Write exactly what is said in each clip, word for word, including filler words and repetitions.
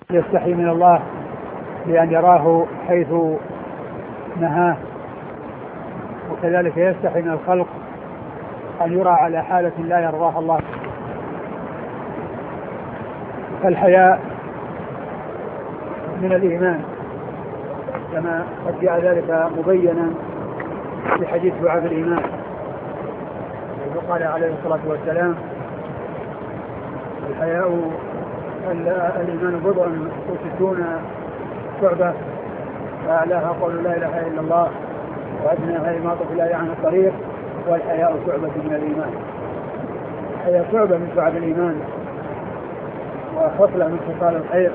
يستحي من الله بأن يراه حيث نهاه، وكذلك يستحي من الخلق أن يرى على حالة لا يرضاها الله. فالحياء من الإيمان كما قد جاء ذلك مبينا في حديث دعاء الإيمان، وقال عليه الصلاة والسلام: الحياء الإيمان بضع وستون شعبة، فأعلاها قول لا إله إلا الله، وأدناها إماطة الأذى عن الطريق، والحياء شعبة من الإيمان. الحياء شعبة من شعب الإيمان وخصلة من خصال الخير،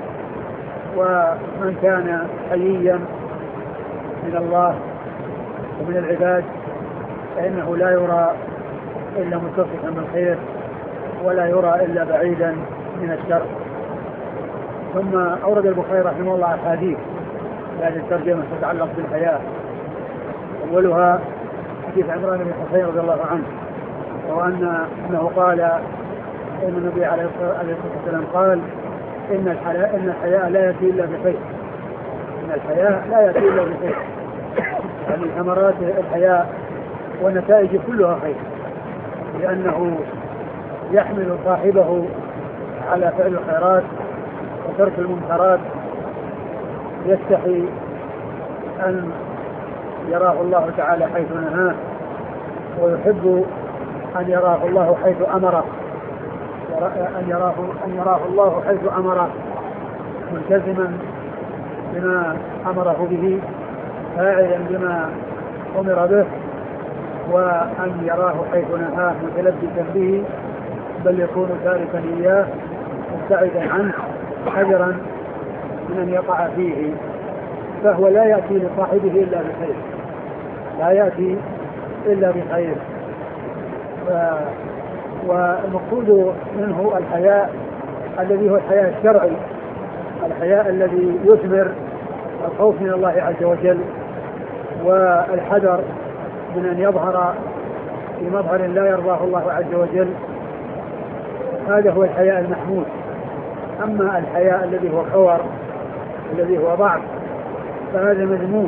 ومن كان حييا من الله ومن العباد فإنه لا يرى إلا متصفا بالخير، ولا يرى إلا بعيدا من الشر. ثم أورد البخاري رحمه الله أحاديث هذه الترجمة تتعلق بالحياة، أولها حديث عمران بن حسين رضي الله عنه، وأن أنه قال إن النبي عليه الصلاة والسلام قال: إن الحياء إن الحياء لا يأتي إلا بخير. إن الحياء لا يأتي إلا بخير، يعني ثمرات الحياء والنتائج كلها خير، لأنه يحمل صاحبه على فعل الخيرات وترك المنكرات. يستحي أن يراه الله تعالى حيث نهاه، ويحب أن يراه الله حيث أمره، أن يراه, أن يراه الله حيث أمره ملتزما بما أمره به، فاعلا بما أمر به، وأن يراه حيث نهاه متلبسا به، بل يكون تاركا إياه مبتعدا عنه حذرا من أن يقع فيه. فهو لا يأتي لصاحبه إلا بخير، لا يأتي إلا بخير. والمقصود منه الحياء الذي هو الحياء الشرعي، الحياء الذي يثمر الخوف من الله عز وجل، والحذر من أن يظهر في مظهر لا يرضاه الله عز وجل. هذا هو الحياء المحمود. أما الحياء الذي هو خور، الذي هو ضعف، فهذا مذموم.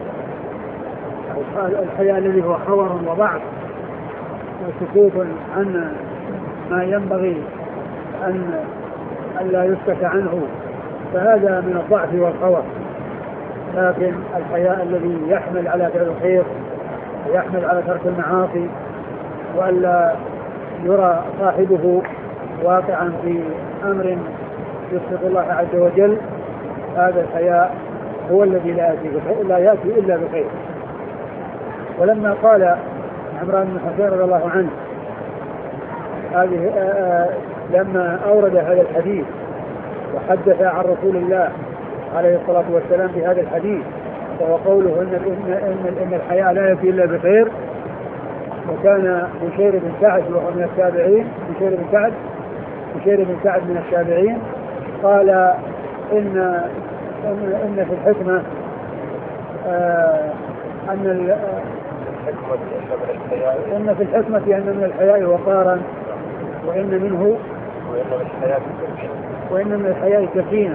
الحياء الذي هو خور وضعف وسكوت عن ما ينبغي أن لا يسكت عنه، فهذا من الضعف والخور. لكن الحياء الذي يحمل على فعل الخير ويحمل على ترك المعاصي، وألا يرى صاحبه واقعا في أمر يسخط الله عز وجل، هذا الحياء هو الذي لا يأتي, لا يأتي إلا بخير. ولما قال عمران بن حسين رضي الله عنه هذه لما أورد هذا الحديث وحدث عن رسول الله عليه الصلاة والسلام بهذا الحديث، وهو قوله إن, إن, إن, إن الحياء لا يأتي إلا بخير، وكان بشير بن سعد وهو من التابعين، بشير بن سعد بشير بن سعد من التابعين، قال إن إن, إن في الحكمة آه أن إن في الحكمة أن من الحياء وقارا، وإن منه وإن من الحياء سكينة.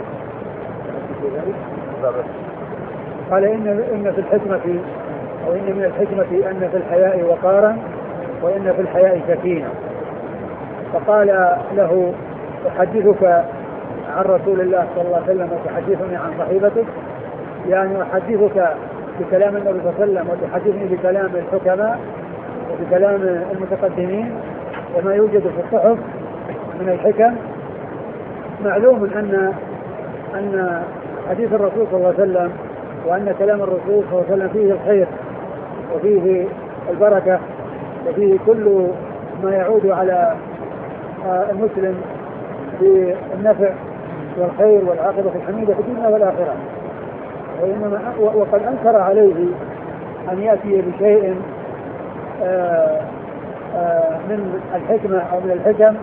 قال إن إن في الحكمة أو إن من الحكمة أن في الحياء وقارا، وإن في الحياء سكينة. فقال له: أحدثك عن رسول الله صلى الله عليه وسلم وتحدثني عن صحيبتك، يعني أحدثك بكلام النبي صلى الله عليه وسلم وتحدثني بكلام الحكماء وبكلام المتقدمين وما يوجد في الصحف من الحكم. معلوم أن أن حديث الرسول صلى الله عليه وسلم وأن كلام الرسول صلى الله عليه وسلم فيه الخير وفيه البركة وفيه كل ما يعود على المسلم بالنفع والخير والعاقبة الحميدة في الدنيا والآخرة. وإنما وقد أنكر عليه أن يأتي بشيء آآ آآ من الحكمة أو من الحكم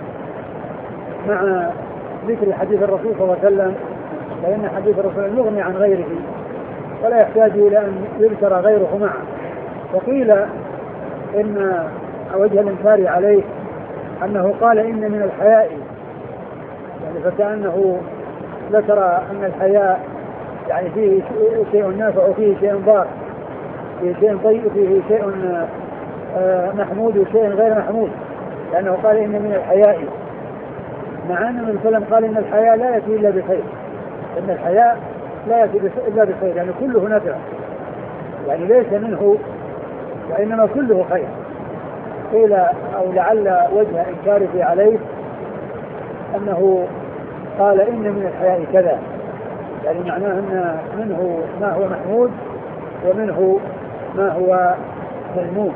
مع ذكر حديث الرسول صلى الله عليه وسلم، فإن حديث الرسول يغني عن غيره ولا يحتاج إلى أن يذكر غيره معه. وقيل إن وجه الإنكار عليه أنه قال إن من الحياء، يعني فكأنه ذكر أن الحياء يعني فيه شيء نافع وفيه شيء ضار، فيه شيء طيب وفيه شيء محمود وشيء غير محمود، لأنه قال إن من الحياء، مع أن النبي صلى الله عليه وسلم قال إن الحياء لا يأتي إلا بخير، إن الحياء لا يأتي إلا بخير، يعني كله نفع، يعني ليس منه وإنما كله خير. قيل أو لعل وجه إنكاره عليه أنه قال إن من الحياء كذا، يعني معناه أن منه ما هو محمود ومنه ما هو مذموم.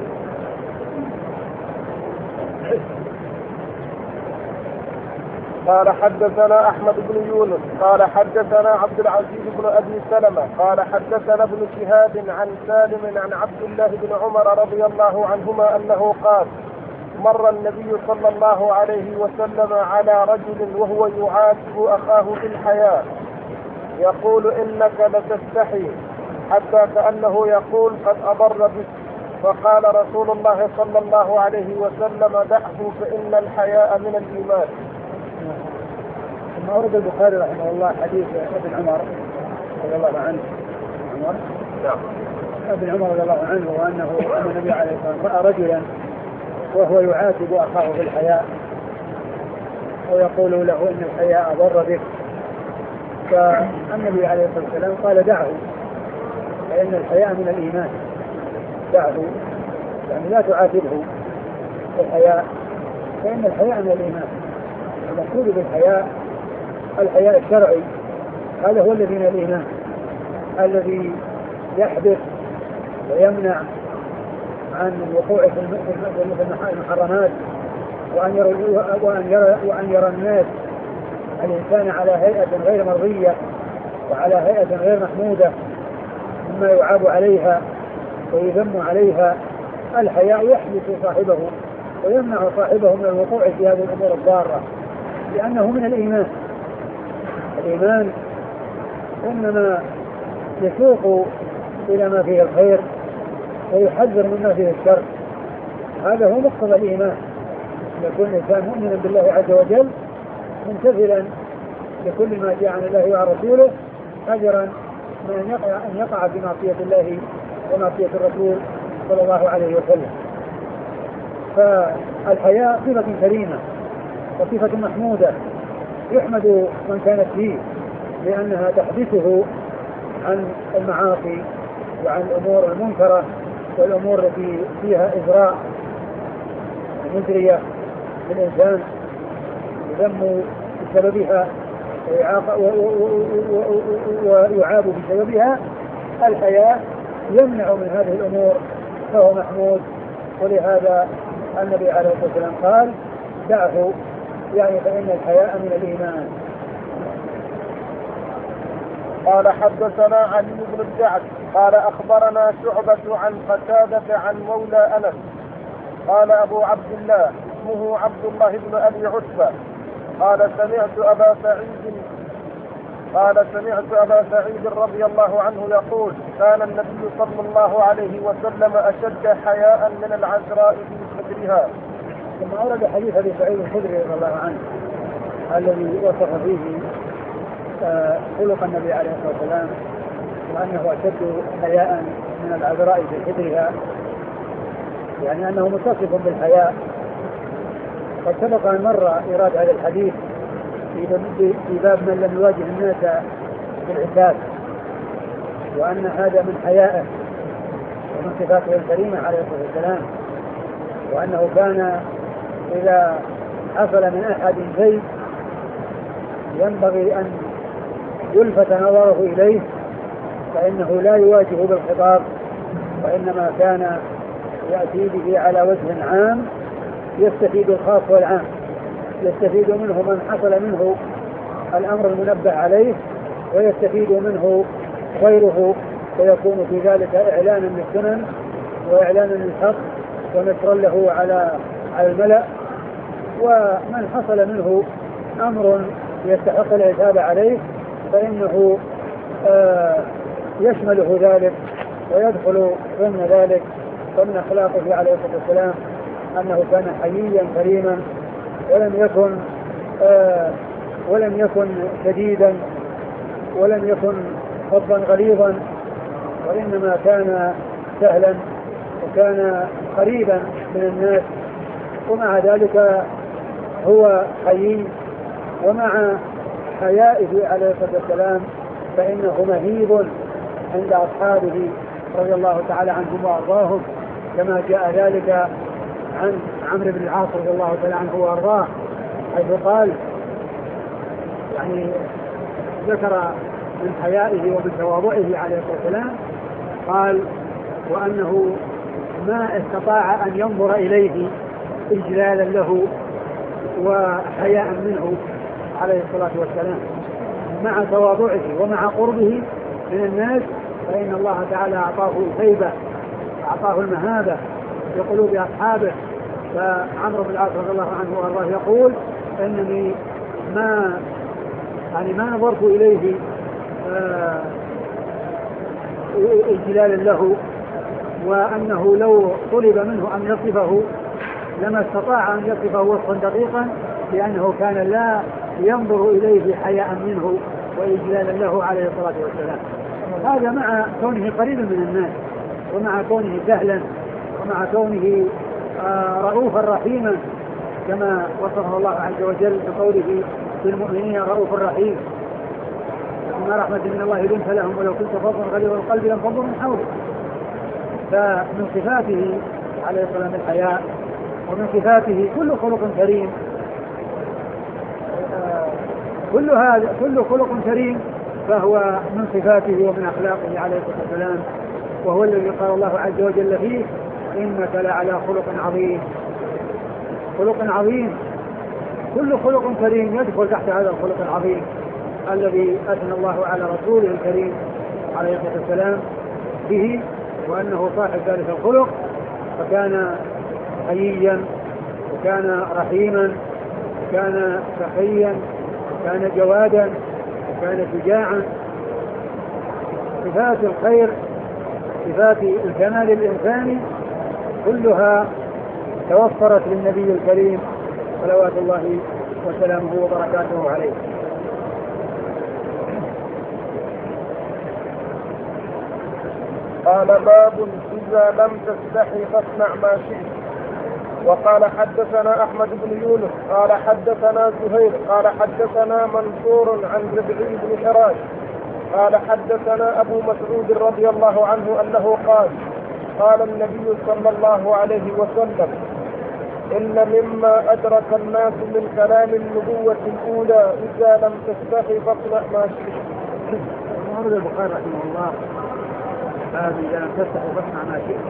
قال حدثنا أحمد بن يونس قال حدثنا عبد العزيز بن أبي سلمة قال حدثنا ابن شهاب عن سالم عن عبد الله بن عمر رضي الله عنهما أنه قال مر النبي صلى الله عليه وسلم على رجل وهو يعاتب أخاه بالحياء يقول إنك لتستحي، حتى كأنه يقول قد أضر بك، فقال رسول الله صلى الله عليه وسلم دعه فإن الحياء من الإيمان. ثم أورد البخاري رحمه الله حديث ابن عمر رضي الله عنه عمر نعم ابن عمر رضي الله عنه وأنه أن النبي عليه الصلاة والسلام رأى رجلا وهو يعاتب أخاه بالحياء ويقول له إن الحياء أضر بك، فالنبي عليه الصلاة والسلام قال دعه فإن الحياء من الإيمان، دعه يعني لا تعاتبه بالحياء فإن الحياء من الإيمان. المقصود بالحياء الحياء الشرعي، هذا هو الذي من الإيمان الذي يحدث ويمنع عن الوقوع في المحرمات، وأن يرى, وأن يرى, وأن يرى الناس الإنسان على هيئة غير مرضية وعلى هيئة غير محمودة مما يعاب عليها ويذم عليها. الحياء يحدث صاحبه ويمنع صاحبه من الوقوع في هذه الأمور الضارة، لأنه من الإيمان. الإيمان إنما يسوق إلى ما فيه الخير ويحذر مما فيه الشر، هذا هو مقتضى الإيمان، يكون الإنسان مؤمنا بالله عز وجل ممتثلا لكل ما جاء عن الله وعن رسوله، حذرا من أن يقع, أن يقع في معصية الله ومعصية الرسول صلى الله عليه وسلم. فالحياء صفة كريمة وصفة محمودة يحمد من كانت فيه، لأنها تحدثه عن المعاصي وعن الأمور المنكرة والأمور التي فيها إجراء مجرية للإنسان يذم بسببها ويعاب بسببها. الحياء يمنع من هذه الأمور فهو محمود، ولهذا النبي عليه الصلاة والسلام قال دعه، يعني فإن الحياء من الإيمان. قال حدثنا علي بن الجعد قال أخبرنا شعبة عن قتادة عن مولى أنس قال أبو عبد الله اسمه عبد الله بن أبي عتبة قال سمعت أبا سعيد قال سمعت أبا سعيد رضي الله عنه يقول كان النبي صلى الله عليه وسلم أشد حياء من العذراء في صدرها. ثم أورد حديث أبي سعيد الخدري رضي الله عنه الذي وصف فيه خلق النبي عليه الصلاة والسلام وأنه أشد حياء من العذراء في صدرها، يعني أنه متصف بالحياء. قد سبق أن مر إيراد هذا الحديث في باب من لم يواجه الناس بالعتاب، وأن هذا من حيائه ومن صفاته الكريمة عليه الصلاة والسلام، وأنه كان إذا حصل من أحد شيء ينبغي أن يلفت نظره إليه فإنه لا يواجه بالخطاب، وإنما كان يأتي به على وجه عام يستفيد الخاص والعام، يستفيد منه من حصل منه الأمر المنبه عليه ويستفيد منه غيره، ويكون في ذلك إعلانا للسنن وإعلانا للحق ونشرا له على على الملأ. ومن حصل منه أمر يستحق العتاب عليه فإنه آه يشمله ذلك ويدخل ضمن ذلك. ومن أخلاقه عليه الصلاة والسلام أنه كان حييا كريما ولم يكن آه ولم يكن شديدا ولم يكن فظا غليظا، وإنما كان سهلا وكان قريبا من الناس، ومع ذلك هو حيي. ومع حيائه عليه الصلاة والسلام فإنه مهيب عند أصحابه رضي الله تعالى عنهم وأرضاهم، كما جاء ذلك عن عمرو بن العاص رضي الله تعالى عنه وأرضاه، حيث قال يعني ذكر من حيائه ومن تواضعه عليه الصلاة والسلام، قال وأنه ما استطاع أن ينظر إليه إجلالا له وحياء منه عليه الصلاة والسلام، مع تواضعه ومع قربه من الناس، فإن الله تعالى أعطاه الهيبة، أعطاه المهابة في قلوب أصحابه. فعمرو بن العاص رضي الله عنه وأرضاه يقول إنني ما يعني ما نظرت إليه آه إجلالا له، وأنه لو طلب منه أن يصفه لما استطاع أن يصفه وصفا دقيقا، لأنه كان لا ينظر إليه حياء منه وإجلالا له عليه الصلاة والسلام. هذا مع كونه قريبا من الناس، ومع كونه سهلا، ومع كونه آه رؤوفا رحيما، كما وصفه الله عز وجل بقوله بالمؤمنين رؤوف رحيم، بما رحمة من الله لنت لهم ولو كنت فظا غليظ القلب لانفضوا من حولك. فمن صفاته عليه الصلاة والسلام الحياء، ومن صفاته كل خلق كريم، كل هذا كل خلق كريم فهو من صفاته ومن أخلاقه عليه الصلاة والسلام، وهو الذي قال الله عز وجل فيه إنك لعلى خلق عظيم. خلق عظيم، كل خلق كريم يدخل تحت هذا الخلق العظيم الذي أثنى الله على رسوله الكريم عليه الصلاة والسلام به، وأنه صاحب ذلك الخلق، فكان حييا وكان رحيما وكان سخيا وكان جوادا وكان شجاعا. صفات الخير، صفات الكمال الإنساني كلها توفرت للنبي الكريم صلوات الله وسلامه وبركاته عليه. قال باب إذا لم تستحي فاصنع ما شئت. وقال حدثنا أحمد بن يونس قال حدثنا زهير قال حدثنا منصور عن ربعي بن حراش قال حدثنا أبو مسعود رضي الله عنه أنه قال قال النبي صلى الله عليه وسلم إن مما أدرك الناس من كلام النبوة الأولى إذا لم تستحي فاصنع ما شئت. ورد البخاري رحمه الله هذا إذا لم تستحي فاصنع ما شئت.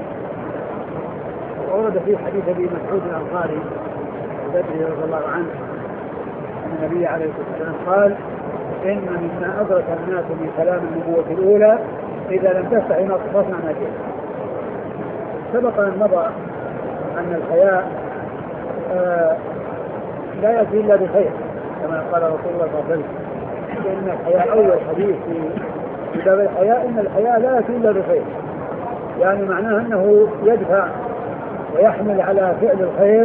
ورد في حديث أبي مسعود الأنصاري البدري رضي الله عنه أن النبي عليه الصلاة والسلام قال إن مما أدرك الناس من كلام النبوة الأولى إذا لم تستحي فاصنع ما شئت. سبق أن مضى أن الحياء آه لا يأتي إلا بخير، كما قال رسول الله صلى الله عليه وسلم إن الحياء أول حديث في باب الحياء إن الحياء لا يأتي إلا بخير، يعني معناه أنه يدفع ويحمل على فعل الخير،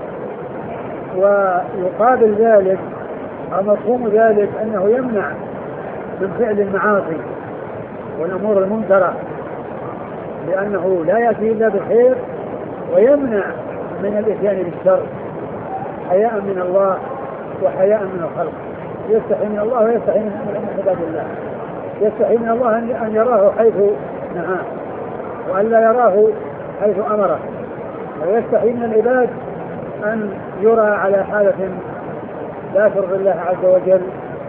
ويقابل ذلك أو مفهوم ذلك أنه يمنع من فعل المعاصي والأمور المنكرة، لأنه لا يأتي إلا بالخير ويمنع من الإتيان بالشر حياء من الله وحياء من الخلق. يستحي من الله ويستحي من عباد الله. يستحي من الله أن يراه حيث نهاه وأن لا يراه حيث أمره، ويستحي من العباد أن يرى على حالة لا ترضي الله عز وجل،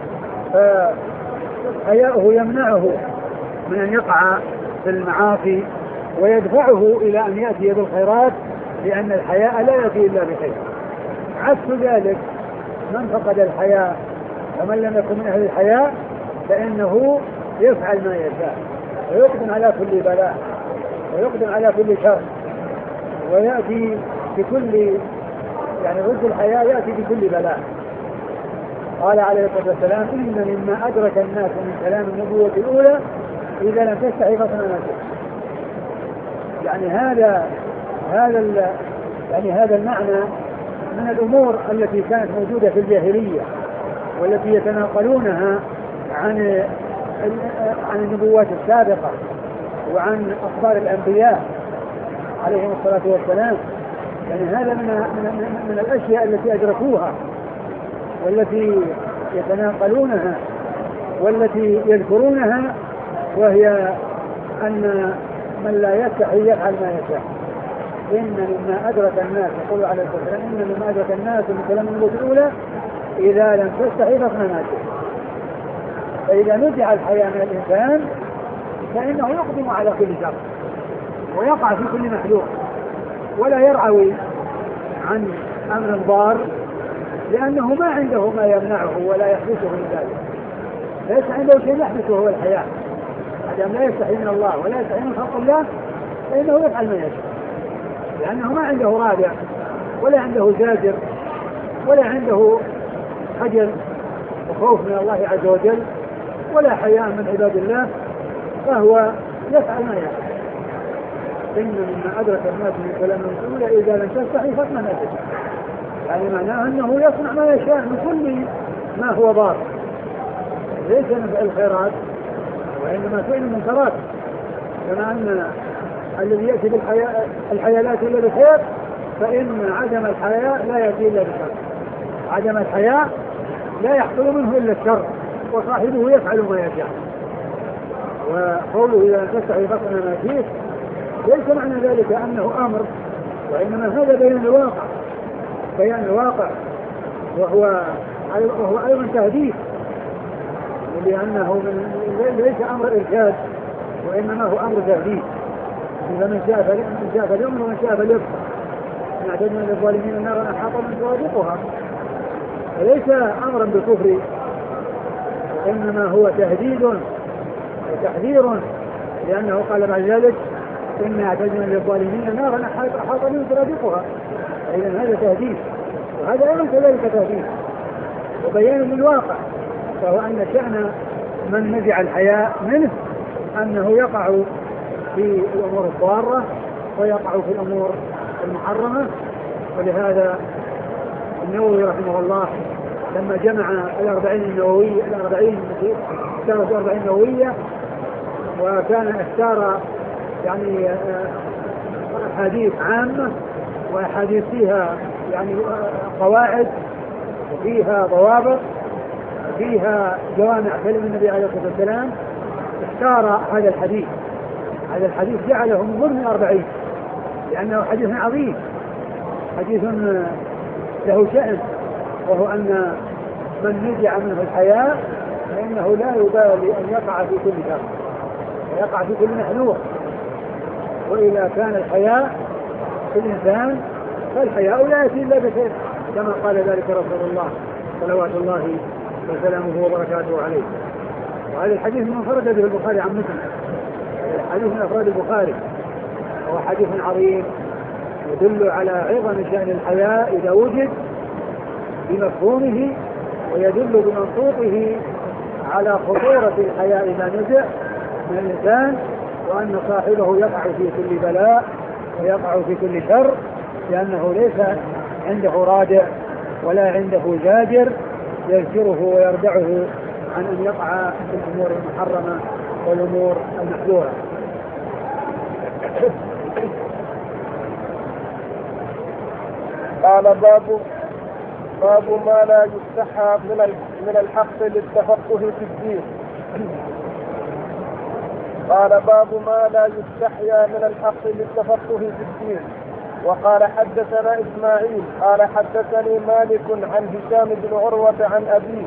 فحياؤه يمنعه من أن يقع في المعاصي ويدفعه إلى أن يأتي بالخيرات، لأن الحياء لا يأتي إلا بخير. عكس ذلك من فقد الحياء ومن لم يكن من أهل الحياء فإنه يفعل ما يشاء ويقدم على كل بلاء ويقدم على كل شر ويأتي بكل يعني ضد الحياء يأتي بكل بلاء. قال عليه الصلاة والسلام إن مما أدرك الناس من كلام النبوة الأولى إذا لم تستحي فاصنع ما شئت. يعني هذا هذا يعني هذا المعنى من الأمور التي كانت موجودة في الجاهلية والتي يتناقلونها عن عن النبوات السابقة وعن أخبار الأنبياء عليهم الصلاة والسلام. يعني هذا من, من, من الأشياء التي أدركوها والتي يتناقلونها والتي يذكرونها، وهي أن من لا يستحي يفعل ما يشاء. إن مما أدرك الناس، يقول عليه الصلاة والسلام، إن مما أدرك الناس من كلام النبوة الأولى إذا لم تستحي فاصنع ما شئت. فإذا نزع الحياء من الإنسان فإنه يقدم على كل شر ويقع في كل محذور ولا يرعوي عن أمر ضار، لأنه ما عنده ما يمنعه ولا يحبسه من ذلك. ليس عنده شيء يحبسه هو الحياء، عدم لا يستحي من الله ولا يستحي من خلق الله فإنه يفعل ما يشاء، لأنه ما عنده رادع ولا عنده زاجر ولا عنده خجل وخوف من الله عز وجل ولا حياء من عباد الله، فهو يفعل ما يشاء. إن مما أدرك الناس من كلام الأولى إذا لم تستحي فاصنع ما تشاء، يعني معناه أنه يصنع ما يشاء من كل ما هو ضار، ليس من فعل الخيرات وإنما فعل المنكرات. كما أن الذي يأتي بالحيالات إلا بخير، فإن عدم الحياء لا يأتي إلا بشر، عدم الحياء لا يحصل منه إلا الشر، وصاحبه يفعل ما يشاء. وقوله إذا تستحي فاصنع ما شئت ليس معنى ذلك أنه أمر، وإنما هذا بيان الواقع، بيان الواقع، وهو وهو أيضا تهديد، لأنه من ليس أمر إرشاد وإنما هو أمر تهديد. إذا من شاء فليؤمن ومن شاء فليكفر، إن أعتدنا للظالمين النار أحاط من سرادقها. فليس أمرا بالكفر وإنما هو تهديد وتحذير، لأنه قال بعد ذلك إن أعتدنا للظالمين نارا أحاط من سرادقها. إذن هذا تهديد، وهذا أيضا كذلك تهديد وبيان للواقع. فهو أن شأن من نزع الحياء منه أنه يقع في الأمور الضارة ويقع في الأمور المحرمة. ولهذا النووي رحمه الله لما جمع الأربعين النووية الأربعين كانت الأربعين نووية، وكان اختار يعني أحاديث عامة وأحاديث فيها يعني قواعد وفيها ضوابط فيها جوامع كلم النبي عليه الصلاة والسلام، اختار هذا الحديث. هذا الحديث جعله من ضمن الأربعين لأنه حديث عظيم، حديث له شأن، وهو أن من نزع منه الحياء فإنه لا يبالي أن يقع في كل شر ويقع في كل محذور. وإذا كان الحياء في الإنسان فالحياء لا يأتي إلا بخير، كما قال ذلك رسول الله صلوات الله وسلامه وبركاته عليه. وهذا الحديث منفرد به البخاري عن مسلم، حديث من أفراد البخاري، وهو حديث عظيم يدل على عظم شأن الحياء إذا وجد بمفهومه، ويدل بمنطوقه على خطورة الحياء إذا نزع من الإنسان، وأن صاحبه يقع في كل بلاء ويقع في كل شر، لأنه ليس عنده رادع ولا عنده زاجر يذكره ويردعه عن أن يقع في الأمور المحرمة والأمور المحذورة. قال باب باب ما لا يستحى من من الحق للتفقه في الدين. قال باب ما لا يستحيا من الحق للتفقه في الدين. وقال حدثنا إسماعيل قال حدثني مالك عن هشام بن عروة عن أبيه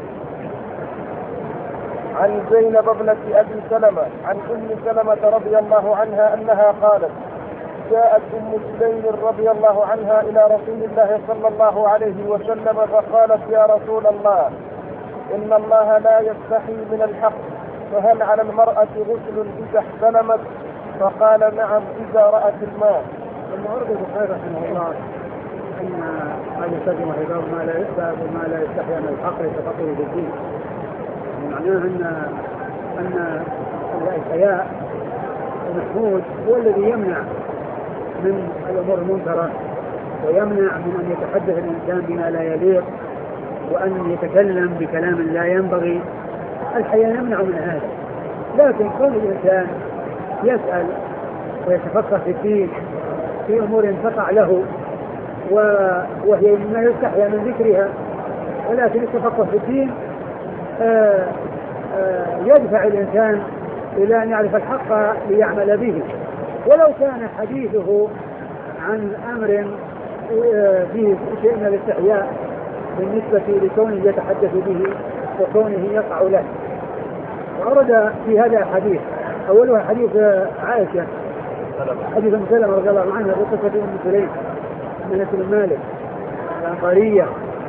عن زينب ابنة أبي سلمة عن أم سلمة رضي الله عنها أنها قالت: جاءت أم سليم رضي الله عنها إلى رسول الله صلى الله عليه وسلم فقالت: يا رسول الله، إن الله لا يستحي من الحق، فهل على المرأة غسل إذا احتلمت؟ فقال: نعم إذا رأت الماء. ثم ورد البخاري رحمه الله أن هذه الترجمة هي باب ما لا يستحي ما لا يستحي من الحق للتفقه في الدين. معناه أن أن الحياء المحمود هو الذي يمنع من الأمور المنكرة، ويمنع من أن يتحدث الإنسان بما لا يليق، وأن يتكلم بكلام لا ينبغي، الحياء يمنع من هذا. لكن كل الإنسان يسأل ويتفقه في الدين في أمور تقع له وهي مما يستحيا من ذكرها، ولكن التفقه في الدين آآ آآ يدفع الإنسان إلى أن يعرف الحق ليعمل به، ولو كان حديثه عن أمر فيه شيء من الاستحياء بالنسبة لكونه يتحدث به وكونه يقع له. وأورد في هذا الحديث أولها حديث عائشة، حديث أم سلمة رضي الله عنها بقصة أم سليم من أنس بن مالك الأنصارية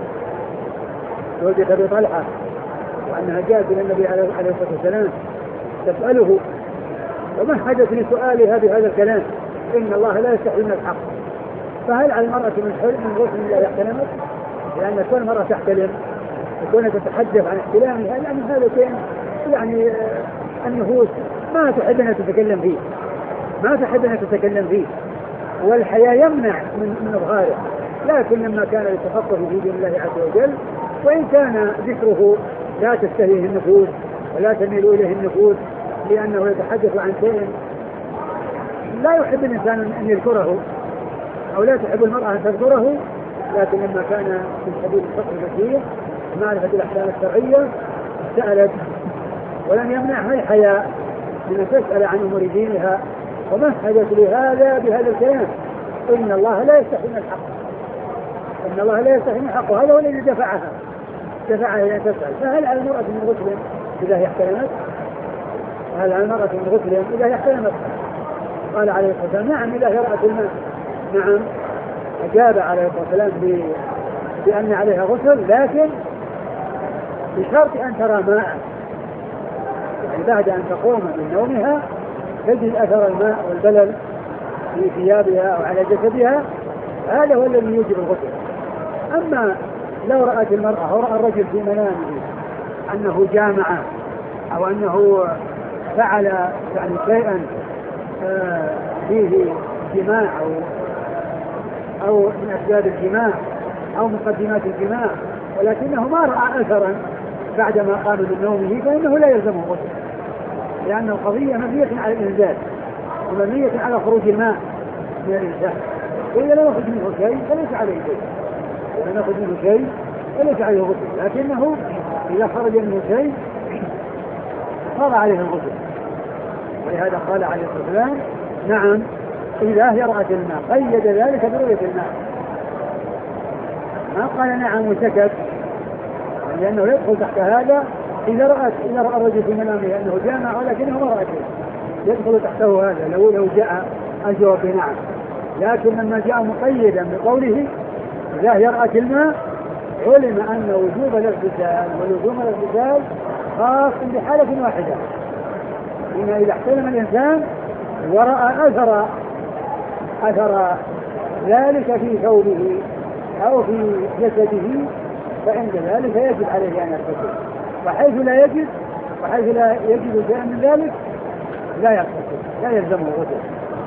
زوجة أبي طلحة، وأنها جاءت إلى النبي عليه الصلاة والسلام تسأله، وما حدث لسؤال هذا هذا الكلام إن الله لا يستحي من الحق، فهل على المرأة من حلم من غسل لا يحتلمت؟ لأن كل مرة تحتلم وكونها تتحدث عن احتلامها يعني هذا شيء يعني النفوس ما تحب أن تتكلم فيه، ما تحب أن تتكلم فيه، والحياء يمنع من من إظهاره. لكن لما كان يتفقه في دين الله عز وجل، وإن كان ذكره لا تستهيه النفوس ولا تميل إليه النفوس لأنه يتحدث عن شيء لا يحب الإنسان أن يذكره أو لا تحب المرأة أن تذكره، لكن لما كان من حديث الفقه الفقهية معرفة الأحكام الشرعية سألت، ولم يمنعها الحياء من أن تسأل عن أمور دينها، ومهدت لهذا بهذا الكلام إن الله لا يستحي من الحق، إن الله لا يستحي من الحق، وهذا هو الذي دفعها دفعها إلى أن تسأل. فهل على المرأة من غسل إذا هي احتلمت؟ هل على المرأة من غسل إذا هي احتلمت؟ قال عليه الصلاة والسلام نعم إذا هي رأت الماء. نعم، أجاب عليه الصلاة والسلام بأن عليها غسل، لكن بشرط أن ترى ماء، يعني بعد أن تقوم من نومها تجد أثر الماء والبلل في ثيابها أو على جسدها، هذا هو الذي يوجب الغسل. أما لو رأت المرأة أو رأى الرجل في منامه أنه جامع أو أنه فعل يعني شيئا فيه جماع أو أو من أسباب الجماع أو مقدمات الجماع، ولكنه ما رأى أثرا بعدما قام من نومه، فإنه لا يلزمه غسل، لأن القضية مبنية على الإنزال ومبنية على خروج الماء من الإنسان، وإذا لم يخرج منه شيء فليس عليه شيء، لم يخرج منه شيء فليس عليه غسل، لكنه إذا خرج منه شيء صار عليه الغسل. ولهذا قال عليه الصلاة والسلام نعم إذا هي رأت الماء، قيد ذلك برؤية الماء، ما قال نعم وسكت، لأنه يدخل تحت هذا إذا رأت إذا رأى الرجل في منامه أنه جامع ولكنه ما رأى شيء يدخل تحته هذا لو لو جاء الجواب بنعم. لكن لما جاء مقيدا بقوله إذا هي رأت الماء علم أن وجوب الاغتسال ولزوم الاغتسال خاص بحالة واحدة، إن إذا احتلم الإنسان ورأى أثر أثر ذلك في ثوبه أو في جسده فعند ذلك يجب عليه أن يغتسل، وحيث لا يجب وحيث لا يجب شيئا من ذلك لا يغتسل، لا يلزمه الغسل.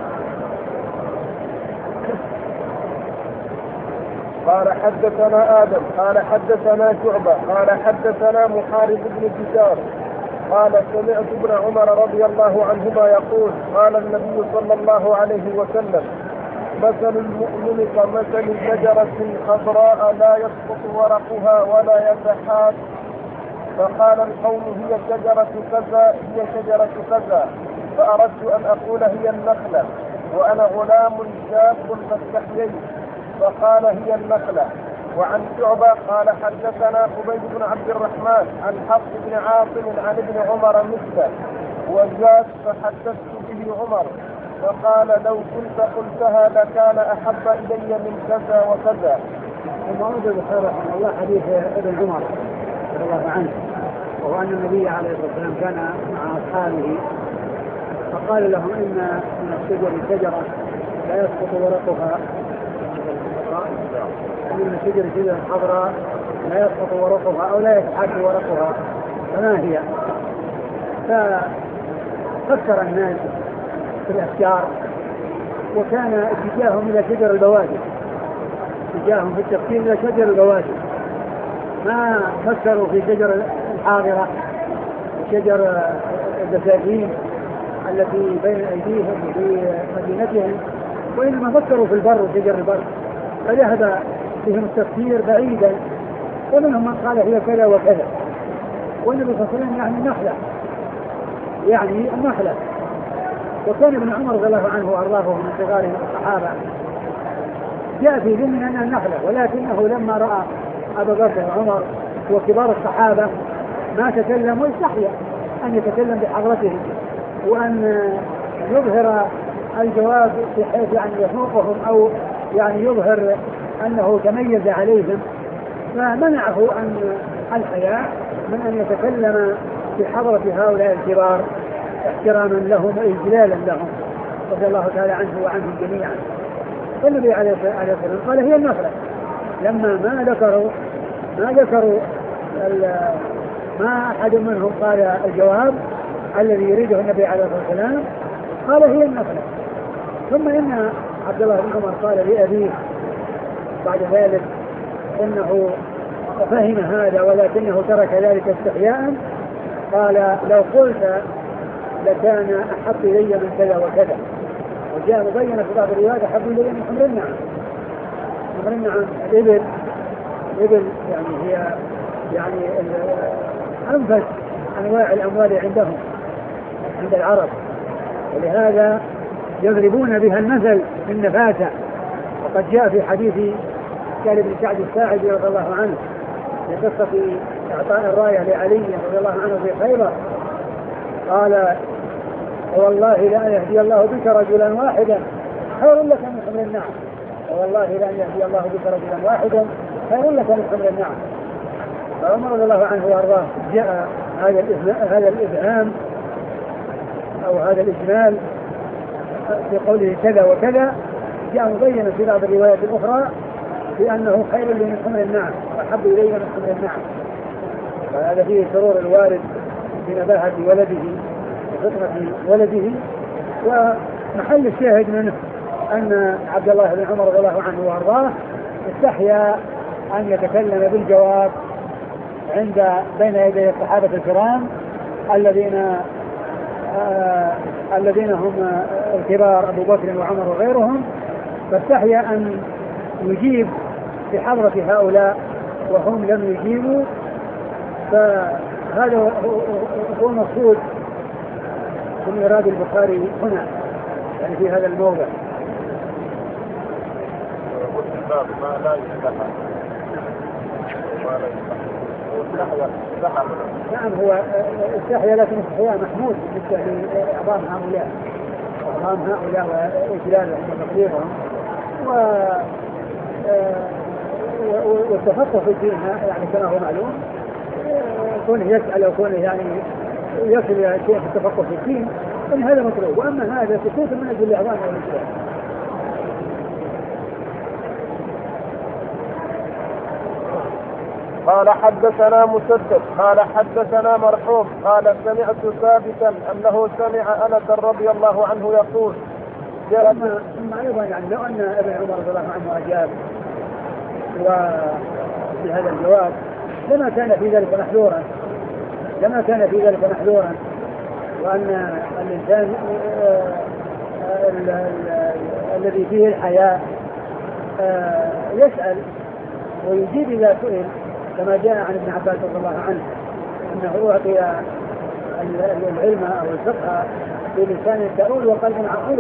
قال حدثنا آدم قال حدثنا شعبة قال حدثنا محارب بن دثار قال سمعت ابن عمر رضي الله عنهما يقول قال النبي صلى الله عليه وسلم مثل المؤمن كمثل شجرة خضراء لا يسقط ورقها ولا يتحاب، فقال القوم هي شجرة كذا هي شجرة كذا، فأردت أن أقول هي النخلة وأنا غلام شاب فاستحييت، فقال هي النخلة. وعن شعبة قال حدثنا عبيد بن عبد الرحمن عن حفص بن عاصم عن ابن عمر مثله وزاد فحدثت به عمر فقال لو كنت قلتها لكان أحب إلي من كذا وكذا. ثم ورد البخاري رحمه الله حديث ابن عمر رضي الله عنه، وهو أن النبي عليه الصلاة والسلام كان مع أصحابه فقال لهم إن من الشجر شجرة لا يسقط ورقها من الشجر شجرة خضراء لا يسقط ورقها أو لا يتحاك ورقها، فما هي؟ ففكر الناس في الأشجار، وكان اتجاههم إلى شجر البوادي، اتجاههم في التفكير إلى شجر البوادي، ما فكروا في شجر الحاضرة شجر البساتين التي بين أيديهم في مدينتهم، وإنما فكروا في البر وشجر البر، فذهب بهم التفكير بعيدا، ومنهم من قال هي كذا وكذا. والنبي صلى الله عليه وسلم يعني النخلة، يعني النخلة. وكان ابن عمر رضي الله عنه وأرضاه من صغار الصحابة جاء في ذهن أنها النخلة، ولكنه لما رأى أبا بكر وعمر وكبار الصحابة ما تكلموا استحيا أن يتكلم بحضرتهم وأن يظهر الجواب بحيث يعني يفوقهم أو يعني يظهر أنه تميز عليهم، فمنعه أن الحياء من أن يتكلم بحضرة هؤلاء الكبار احتراما لهم وإجلالا لهم رضي الله تعالى عنه وعنهم جميعا. فالنبي عليه الصلاة والسلام قال هي النخلة، لما ما ذكروا ما ذكروا ما أحد منهم قال الجواب الذي يريده النبي عليه الصلاة والسلام، قال هي النخلة. ثم إن عبد الله بن عمر قال لأبيه بعد ذلك إنه فهم هذا ولكنه ترك ذلك استحياء، قال لو قلت لكان أحب إلي من كذا وكذا. وجاء مبينا في بعض الروايات أحب إلي من حمر النعم. حمر النعم الإبل، الإبل يعني هي يعني أنفس أنواع الأموال عندهم عند العرب، ولهذا يضربون بها المثل في النفاسة. وقد جاء في حديث سهل بن سعد الساعدي رضي الله عنه في قصة إعطاء الراية لعلي رضي الله عنه في خيبر، قال والله لا يهدي الله بك رجلا واحدا خير لك من حمر النعم، والله لا يهدي الله بك رجلا واحدا خير لك من حمر النعم. فعمر رضي الله عنه وارضاه جاء هذا هذا الإبهام أو هذا الإجمال في قوله كذا وكذا، جاء مبينا في بعض الروايات الأخرى بأنه خير لي من حمر النعم وأحب إلي من حمر النعم. فهذا فيه سرور الوالد بنباهة ولده وفطنة ولده. ومحل الشاهد منه أن عبد الله بن عمر رضي الله عنه وارضاه استحيا أن يتكلم بالجواب عند بين يدي الصحابة الكرام الذين آه الذين هم الكبار أبو بكر وعمر وغيرهم، فاستحيا أن يجيب في حضرة هؤلاء وهم لم يجيبوا. فهذا هو المقصود من إرادة البخاري هنا يعني في هذا الموضع. ما لا يستحى نعم هو استحيا، لكن استحياء محمود بالنسبة لأعظام هؤلاء أعظام هؤلاء وإجلالهم وتقديرهم والتفقه في الدين يعني كما هو معلوم، كونه يسأل أو كونه يعني يصل إلى شيء في التفقه في الدين إن هذا مطلوب. وأما هذا سكوت من أجل الأعظام والإجلال. قال حدثنا مسدد قال حدثنا مرحوم قال سمعت ثابتا أنه سمع أنس رضي الله عنه يقول ثم أيضا يعني لو أن ابن عمر رضي الله عنه أجاب وفي هذا الجواب لما كان في ذلك محذورا لما كان في ذلك محذورا وأن الإنسان الذي فيه الحياء يسأل ويجيب إذا سئل، كما جاء عن ابن عباس رضي الله عنه أنه أعطي العلم أو الفقه بلسان سؤول وقلب عقول.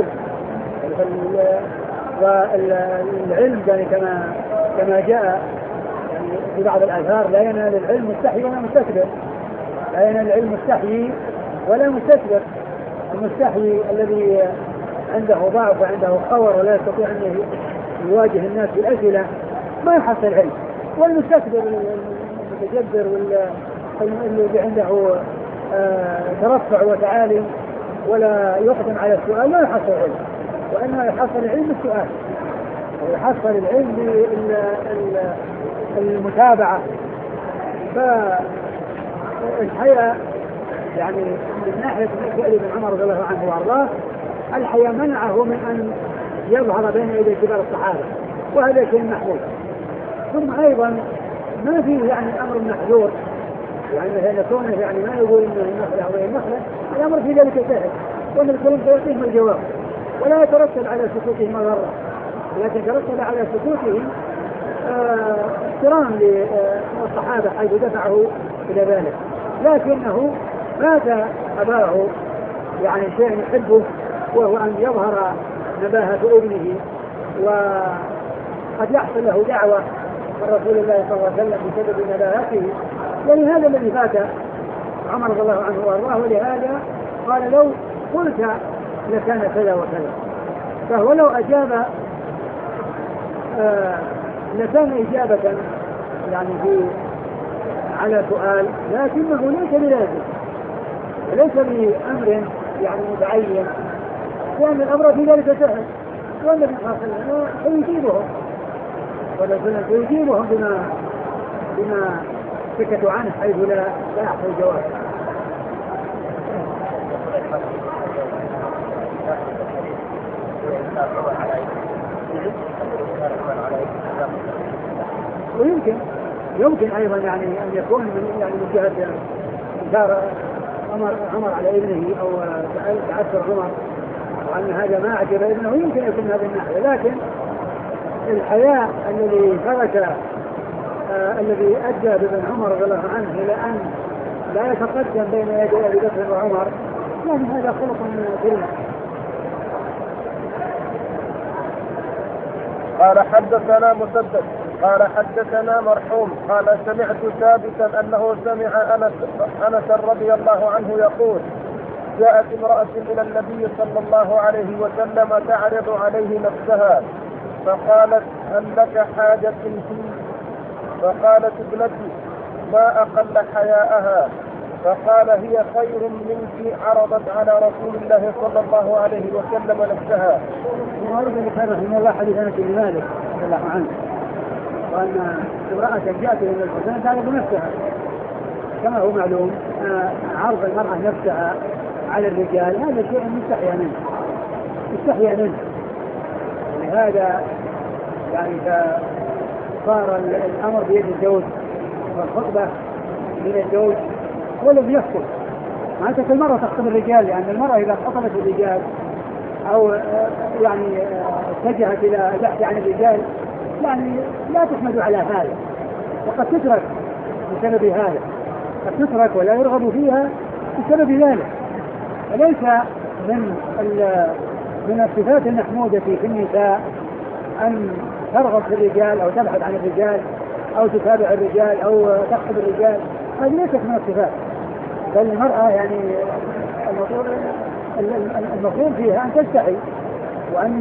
والعلم يعني كما كما جاء يعني في بعض الآثار لا ينال العلم مستحي ولا مستكبر، لا ينال العلم مستحي ولا مستكبر. المستحي الذي عنده ضعف وعنده خور ولا يستطيع أن يواجه الناس بالأسئلة ما يحصل علم، والمستكبر المتجبر والذي عنده آه ترفع وتعالي ولا يقدم على السؤال لا يحصل علم، وإنما يحصل العلم بالسؤال ويحصل العلم بالمتابعة. فالحياة يعني من ناحية فعل ابن عمر رضي الله عنه وارضاه الحياة منعه من أن يظهر بين يدي كبار الصحابة، وهذا شيء محمود. ثم أيضا ما فيه يعني أمر محذور يعني كونه يعني ما يقول انه النخله او النخله، الامر في ذلك سهل، وان الكلام سيعطيهم الجواب ولا يترتب على سكوتهم مضره، لكن ترتب على سكوتهم احترام للصحابه حيث دفعه الى ذلك، لكنه مات اباه يعني شيء يحبه، وهو ان يظهر نباهه ابنه، وقد يحصل له دعوه من رسول الله صلى الله عليه وسلم بسبب نباهته، ولهذا الذي فات عمر رضي الله عنه وارضاه، ولهذا قال لو قلت لكان كذا وكذا. فهو لو اجاب آه لكان اجابه يعني في على سؤال، لكنه ليس بلازم، ليس بامر يعني متعين، لان الامر في ذلك سهل، والنبي صلى الله عليه وسلم سيجيبهم ولكن سيجيبهم بما بما سكتوا عنه حيث لا لا يحصل جواب. ويمكن يمكن ايضا يعني ان يكون من يعني من جهه إنكار عمر عمر على ابنه او تعثر عمر وان هذا ما عجب ابنه، يمكن يكون هذا الناحيه، لكن الحياء الذي ترك آه الذي ادى بابن عمر رضي الله عنه الى ان لا يتقدم بين يدي ابي بكر وعمر، يعني هذا خلق كريم. قال حدثنا مسدد قال حدثنا مرحوم قال سمعت ثابتا انه سمع انس انس رضي الله عنه يقول: جاءت امرأة الى النبي صلى الله عليه وسلم تعرض عليه نفسها، فقالت: هل لك حاجة فيه؟ فقالت ابنتي: ما اقل حياءها. فقال: هي خير منك عرضت على رسول الله صلى الله عليه وسلم نفسها. وارد بخير رحمه الله حديث انس بن مالك رضي الله عنه، وان امرأة جاءت الى النبي صلى الله عليه وسلم تعرض نفسها، كما هو معلوم عرض المرأة نفسها على الرجال هذا شيء مستحيا منه مستحيا منه لهذا يعني صار الامر بيد الزوج والخطبة من الزوج هو الذي يخطب. معناته المرأة تخطب الرجال، لأن يعني المرأة إذا خطبت الرجال أو يعني اتجهت إلى البحث عن الرجال يعني لا تحمد على هذا، وقد تترك بسبب هذا، قد تترك ولا يرغب فيها بسبب ذلك. فليس من من الصفات المحمودة في النساء أن ترغب في الرجال أو تبحث عن الرجال أو تتابع الرجال أو تخطب الرجال، هذه ليست من الصفات. بل المرأة يعني المفروض فيها أن تستحي وأن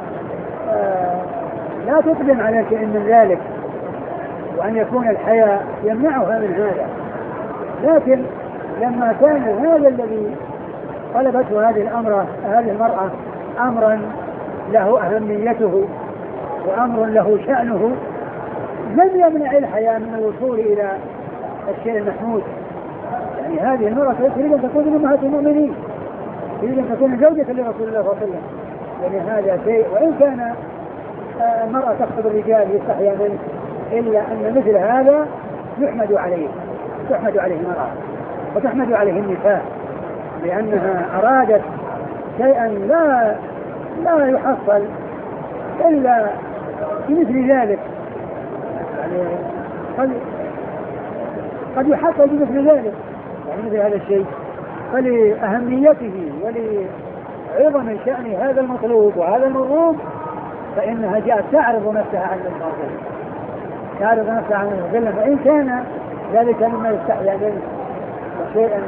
لا تقدم على شيء من ذلك، وأن يكون الحياء يمنعها من هذا. لكن لما كان هذا الذي طلبته هذه الأمر هذه المرأة أمرا له أهميته وأمر له شأنه، لم يمنع الحياء من الوصول إلى الشيء المحمود. يعني هذه المرأة تريد أن تكون أمهات المؤمنين، تريد أن تكون زوجة لرسول الله صلى الله عليه وسلم، يعني هذا شيء. وإن كان المرأة تخطب الرجال يستحيا منه، إلا أن مثل هذا يحمد عليه تحمد عليه المرأة وتحمد عليه النساء، لأنها أرادت شيئا لا لا يحصل إلا بمثل ذلك. يعني قد قد يحصل بمثل ذلك، يعني مثل هذا الشيء، فلأهميته ولعظم شأن هذا المطلوب وهذا المرغوب فإنها جاءت تعرض نفسها عن المطلوب، تعرض نفسها عن المطلوب، وإن كان ذلك مما يستحيا منه وشيئا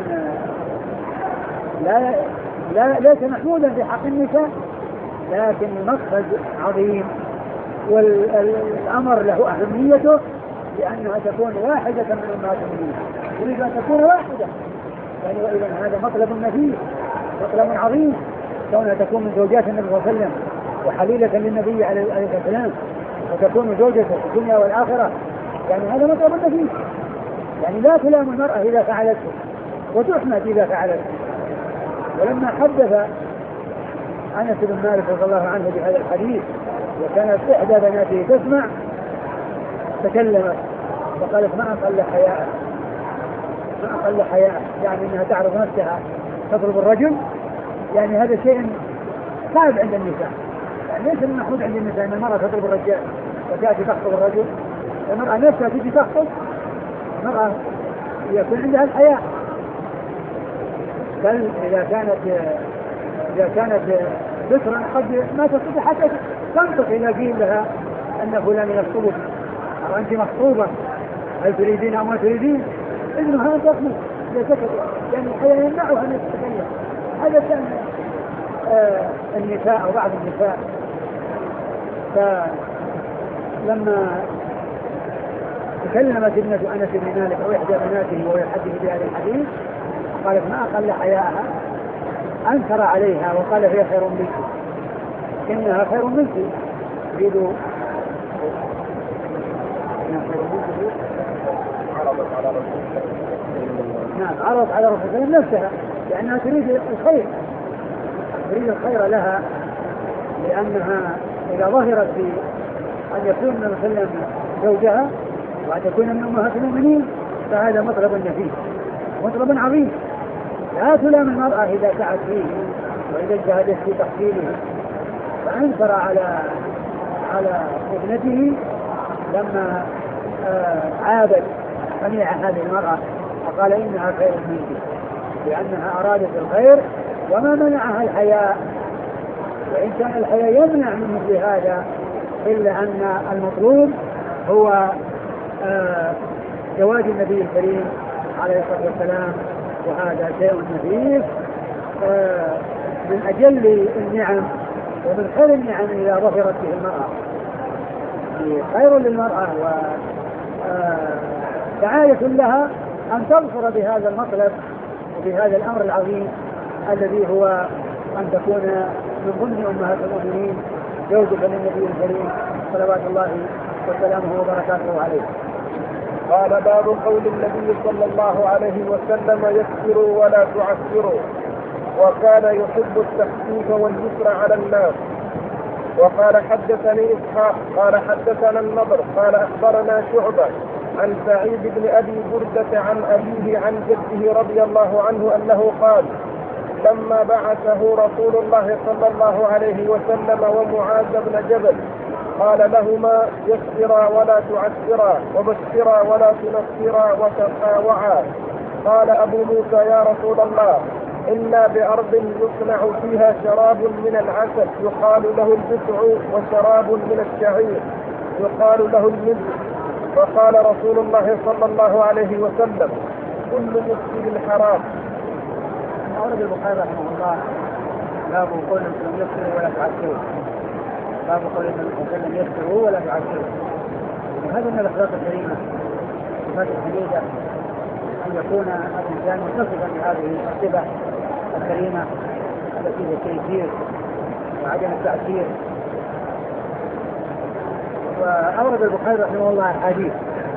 لا لا ليس محمودا في حق النساء، لكن المقصد عظيم والأمر له أهميته، لأنها تكون واحدة من أمهات المؤمنين، يريد أن تكون واحدة، يعني وإذا هذا مطلب نفيس مطلب عظيم، كونها تكون من زوجات النبي صلى الله عليه وسلم وحليلة للنبي عليه الصلاة والسلام، وتكون زوجته في الدنيا والآخرة، يعني هذا مطلب نفيس. يعني لا تلام المرأة إذا فعلته وتحمد إذا فعلته. ولما حدث أنس بن مالك رضي الله عنه بهذا الحديث وكانت إحدى بناته تسمع تكلمت وقالت: ما أقل حياء. ما أقل حياء، يعني أنها تعرض نفسها تضرب الرجل، يعني هذا شيء صعب عند النساء. يعني ليس المحمود عند النساء أن المرأة تضرب الرجال وتأتي تخطب الرجل، المرأة نفسها تجي تخطب، المرأة يكون عندها الحياء. بل إذا كانت إذا كانت بكرا قد ما تستطيع حتى تنطق إذا قيل لها أن فلان يخطبك أو أنت مخطوبة، هل تريدين أو ما تريدين؟ إذنها أن تقمل إذا سكت، يعني الحياة يمنعها أن تتكلم. هذا كان آه النساء أو بعض النساء. فلما تكلمت ابنة أنس بن مالك أو إحدى بناته وهو يحدث بهذا الحديث قالت ما أقل حياءها، أنكر عليها وقال هي خير منك، إنها خير منك. تريد نعم عرض على رسول الله نفسها لأنها تريد الخير، تريد الخير لها، لأنها إذا ظهرت في أن يكون مثلا زوجها وأن تكون من أمهات المؤمنين فهذا مطلب نفيس، مطلب عظيم. لا تلام المرأة إذا سعت فيه وإذا اجتهدت في تحصيله. فأنكر على على ابنته لما آه عابت سميع هذه المرأة وقال إنها خير منك، لأنها أرادت الخير وما منعها الحياء. وإن كان الحياء يمنع من مثل هذا إلا أن المطلوب هو آه زواج النبي الكريم عليه الصلاة والسلام، وهذا شيء نفيس آه من أجل النعم ومن خير النعم إذا ظهرت به المرأة، خير للمرأة وسعادة لها أن تظفر بهذا المطلب وبهذا الأمر العظيم الذي هو أن تكون من ضمن أمهات المؤمنين زوجة للنبي الكريم صلوات الله وسلامه وبركاته عليه. قال باب قول النبي صلى الله عليه وسلم يسروا ولا تعسروا، وكان يحب التخفيف واليسر على الناس. وقال حدثني إسحاق قال حدثنا النضر قال أخبرنا شعبة عن سعيد بن أبي بردة عن أبيه عن جده رضي الله عنه أنه قال لما بعثه رسول الله صلى الله عليه وسلم ومعاذ بن جبل قال لهما يسرا ولا تعسرا وبشرا ولا تنفرا وتطاوعا. قال أبو موسى يا رسول الله إلا بأرض يصنع فيها شراب من العسل يقال له البسع وشراب من الشعير يقال له المزج. فقال رسول الله صلى الله عليه وسلم كل مسجد حرام. أورد البخاري رحمه الله باب قول لم يسروا ولا تعسروا، باب قول لم يسروا ولا تعسروا. وهذا من الأخلاق الكريمة صفات الحميدة أن يكون الإنسان متصفا بهذه الصفة الكريمة التي هي التيسير وعدم التعسير. وأورد البخاري رحمه الله أحاديث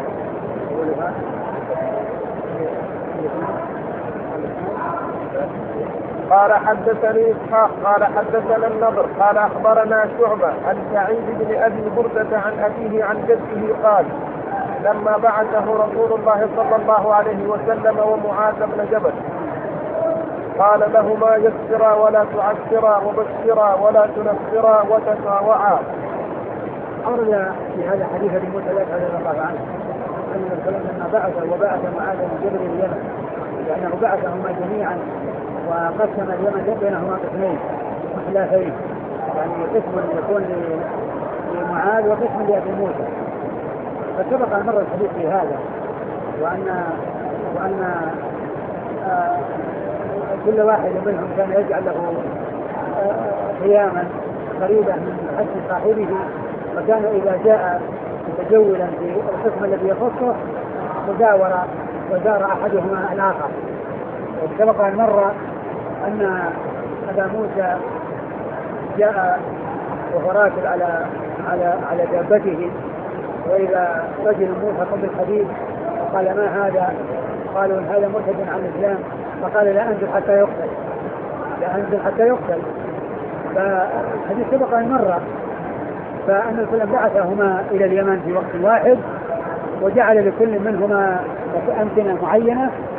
قال حدثني إسحاق قال حدثنا النضر قال أخبرنا شعبة عن سعيد بن أبي بردة عن أبيه عن جده قال لما بعثه رسول الله صلى الله عليه وسلم ومعاذ بن جبل قال لهما يسرا ولا تعسرا وبشرا ولا تنفرا وتطاوعا. أورد في هذا حديث ابي موسى رضي الله عنه أن الرسول لما بعث وبعث معاذ بن جبل اليمن لأنه بعثهما جميعا وقسم اليمن بينهما قسمين مخلافين، يعني قسم يكون لمعاذ وقسم لأبي موسى. فسبق أن مر الحديث في هذا وأن وأن آه كل واحد منهم كان يجعل له خياما قريبة من حسن صاحبه، وكان إذا جاء متجولا في القسم الذي يخصه تداور وزار أحدهما الآخر. وسبق أن مر أن أبا موسى جاء وهو راكب على على على دابته وإذا رجل موثق بالحديد قال ما هذا؟ قالوا هذا مرتد عن الإسلام، فقال لا أنزل حتى يقتل، لا أنزل حتى يقتل. فالحديث سبق أن مر فأن الكل بعثهما إلى اليمن في وقت واحد وجعل لكل منهما أمكنة معينة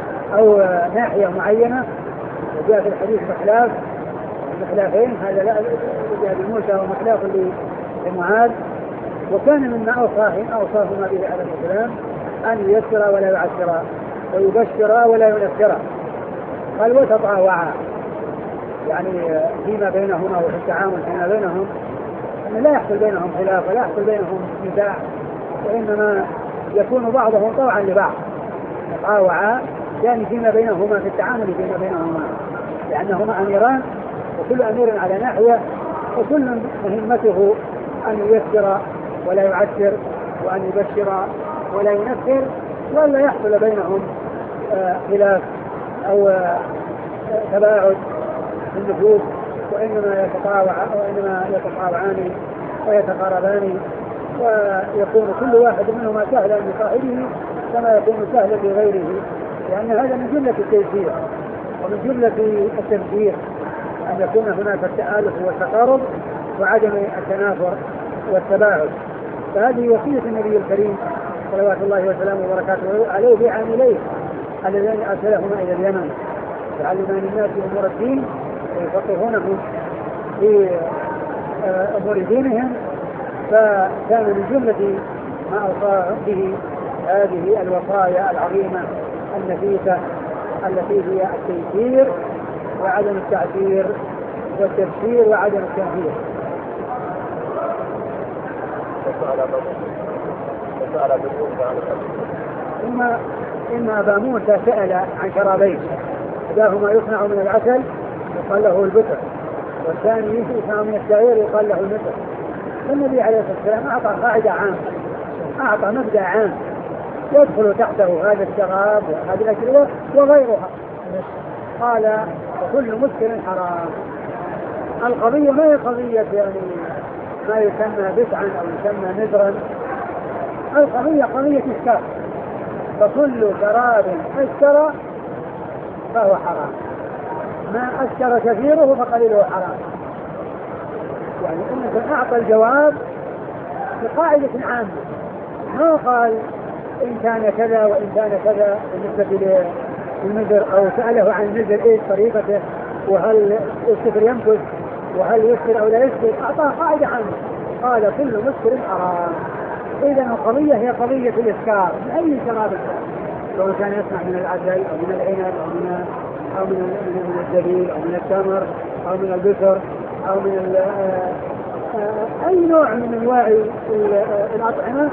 أو ناحية معينة، وجاء في الحديث مخلاف مخلافين، هذا لا جاء بموسى ومخلاف لمعاذ. وكان مما أوصاهم أوصاهما به عليه السلام أن ييسر ولا يعسر ويبشر ولا ينفر. قال وتطاوعا، يعني فيما بينهما وفي التعامل فيما بينهم أن لا يحصل بينهم خلاف ولا يحصل بينهم نزاع، وإنما يكون بعضهم طوعا لبعض. تطاوعا يعني فيما بينهما في التعامل فيما بينهما، لأنهما أميران وكل أمير على ناحية، وكل مهمته أن ييسر ولا يعسر وأن يبشر ولا ينفر، ولا يحصل بينهم خلاف أو تباعد في النفوس، وإنما يتطاوع وإنما يتطاوعان ويتقاربان، ويكون كل واحد منهما سهلا لصاحبه كما يكون سهلا لغيره، لأن هذا من جملة التيسير ومن جملة التبشير أن يكون هناك التآلف والتقارب وعدم التنافر والتباعد. فهذه وصية النبي الكريم صلوات الله وسلامه وبركاته عليه بعامليه الذين أرسلهما إلى اليمن يعلمان الناس أمور الدين ويفقهونهم في أمور دينهم. فكان من جملة ما أوصى به هذه الوصايا العظيمة النفيسة التي هي التيسير وعدم التعسير والتبشير وعدم التنفير. ثم إن أبا موسى سأل عن شرابين، إحداهما يصنع من العسل يقال له البتر، والثاني يصنع من الشعير يقال له المتر. فالنبي عليه الصلاة والسلام أعطى قاعدة عامة، أعطى مبدأ عام يدخل تحته هذا الشراب وهذه الأشربة وغيرها. قال وكل مسكر حرام. القضية ما هي قضية يعني ما يسمى بسعا أو يسمى نذرا، القضية قضية إسكار، فكل شراب أسكر فهو حرام، ما أسكر كثيره فقليله حرام. يعني إنك أعطى الجواب بقاعدة عامة، ما قال إن كان كذا وإن كان كذا بالنسبة للنذر، أو سأله عن النذر إيش طريقته وهل السفر ينفذ وهل يسكر أو لا يسكر، أعطاه قاعدة عامة قال كل مسكر حرام. إذا القضية هي قضية الإسكار بأي شراب كان، لو كان يصنع من العسل أو من العنب أو من أو من من الزبيب أو من التمر أو من البسر أو من أي نوع من أنواع الأطعمة،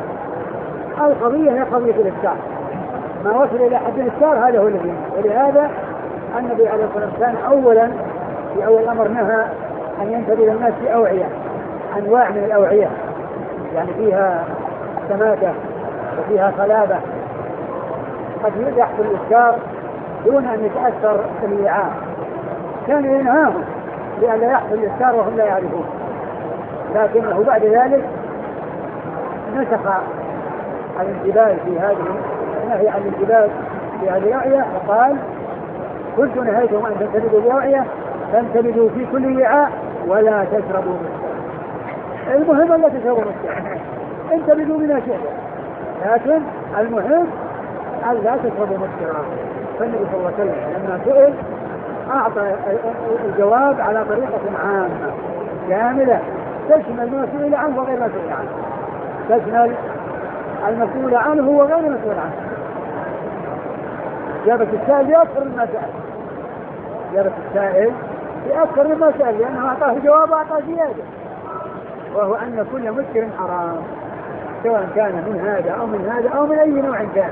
القضية هي قضية الإسكار. ما وصل إلى حد الإسكار هذا هو الذي، ولهذا النبي عليه الصلاة والسلام أولا في أول أمر نهى أن ينتبه الناس في أوعية، أنواع من الأوعية يعني فيها سماكة وفيها صلابة قد يحصل الإسكار دون أن يتأثر الوعاء، كان ينهاهم لئلا يحصل الإسكار وهم لا يعرفون، لكنه بعد ذلك نسخ الانتباه في هذه النهي عن الانتباه في هذه الأوعية، وقال كنت نهيتهم أن تنتبذوا بأوعية فانتبذوا في كل وعاء ولا تشربوا مسكرا. المهم لا تشربوا مسكرا، انتبذوا بما شئتم، لكن المهم أن لا تشربوا مسكرا. فالنبي صلى الله عليه وسلم لما سئل أعطى الجواب على طريقة عامة كاملة تشمل ما سئل عنه وغير ما سئل عنه، تشمل المسؤول عنه وغير المسؤول عنه. إجابة السائل بأكثر مما سأل، إجابة السائل بأكثر مما سأل، لأنه أعطاه جواب وأعطاه زيادة، وهو أن كل مسكر حرام سواء كان من هذا أو من هذا أو من أي نوع كان.